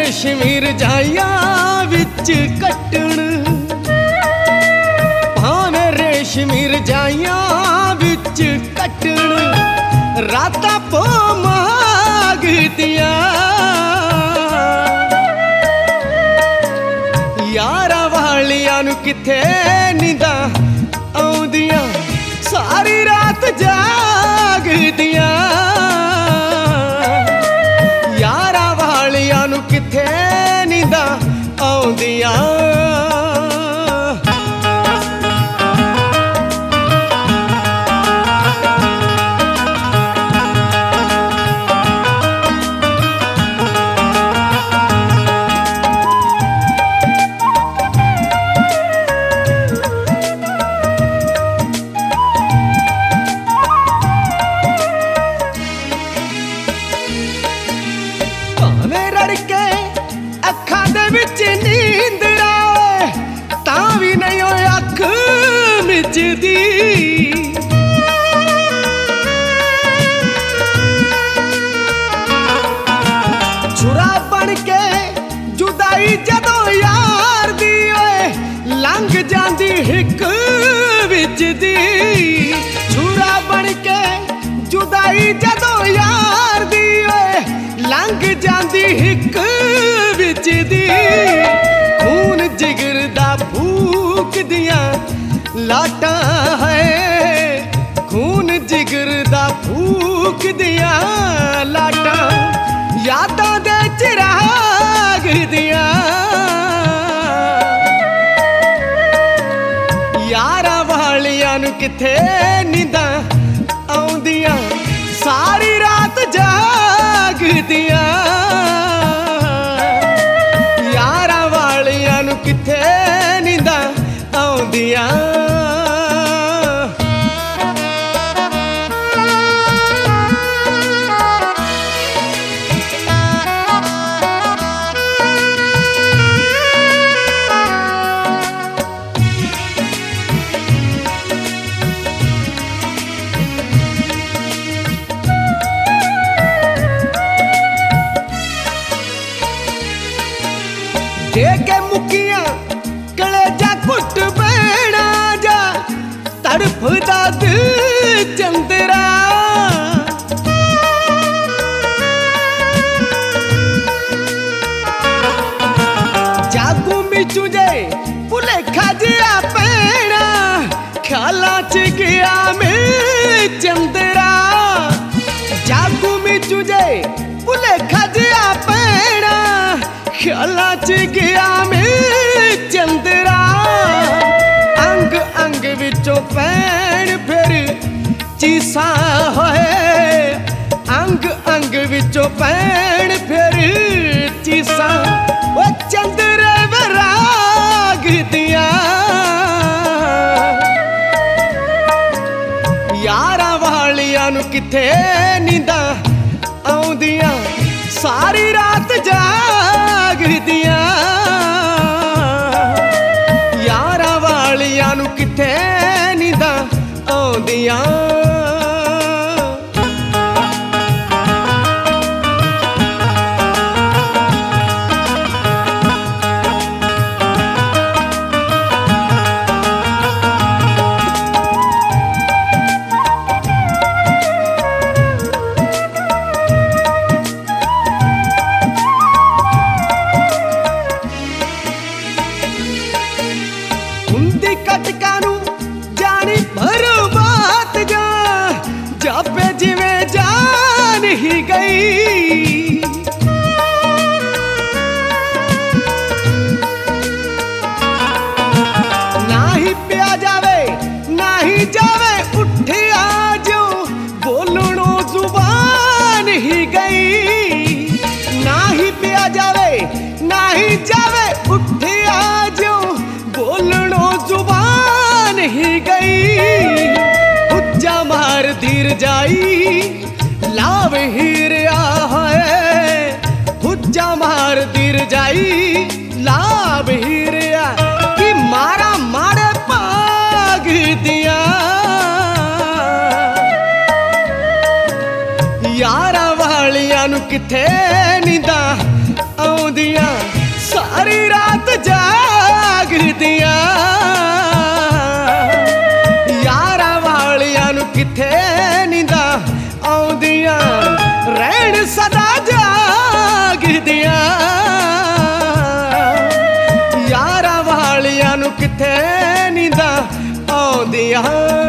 रेशमी रजाइयां विच कट्टण, भावें रेशमी रजाइयां विच कट्टण, रातां पो मागदियां। यारां वालियां नूं किथे नींदां आउंदियां, सारी रात जागदियां। यारां वालियां नूं किथे नींदां आउंदियां। रड़के अखां दे विच नींदरा तां भी नहीं होए अख मिचदी। छुरा बन के जुदाई जदों यार दी ओए लंघ जांदी हिक विच दी। छुरा बन के जुदाई जदों यार दी ओए लंघ जांदी हिक विच दी। खून जिगर दा फूक दियां लाटां है, खून जिगर दा फूक दियां लाटां, यादां दे चिराग दियां। यारां वालियां नूं किथे नींदां आउंदियां, सारी रात जागदियां। यारां वालियां नूं किथे नींदां आउंदियां। दे के मुकियां कलेजा घुट बैणा जा, तड़फदा दिल चंदरा। जागू मिचू जे भुलेखा जिया पैणा, ख्यालां च गया में चंदरा। जागू मिचू जे भुलेखा जिया पैणा, ख्यालां च गया में चंदरा। अंग अंग विचों पैण फिर चीसां होए, अंग अंग विचों पैण फिर चीसां, ओ चंदरे वराग दियां। यारां वालियां नूं किथे नींदां आउंदियां, सारी रात जागदियां। यारां वालियां नूं किथे नींदां आउंदियां। कटकां नूं जानी बर्बाद जा, जापे जिवें जान ही गई। ना ही पिया जावे ना ही जावे उठिया जो, बोलणों जुबान ही गई। ना ही पिया जावे ना ही जावे उठिया जो, बोलणों जुबान ही गई। हुज्जा मार धीर जाई लाव हीरिया है, हुज्जा मार धीर जाई लाव हीरिया, कि मारा मारे पाग दिया। यारां वालियां नूं किथे नींदां ਆਉਂਦੀਆਂ ਸਾਰੀ ਰਾਤ ਜਾਗਦੀਆਂ ਯਾਰਾਂ ਵਾਲਿਆਂ ਨੂੰ ਕਿੱਥੇ ਨੀਂਦਾਂ ਆਉਂਦੀਆਂ ਰਹਿਣ ਸਦਾ ਜਾਗਦੀਆਂ ਯਾਰਾਂ ਵਾਲਿਆਂ ਨੂੰ ਕਿੱਥੇ ਨੀਂਦਾਂ ਆਉਂਦੀਆਂ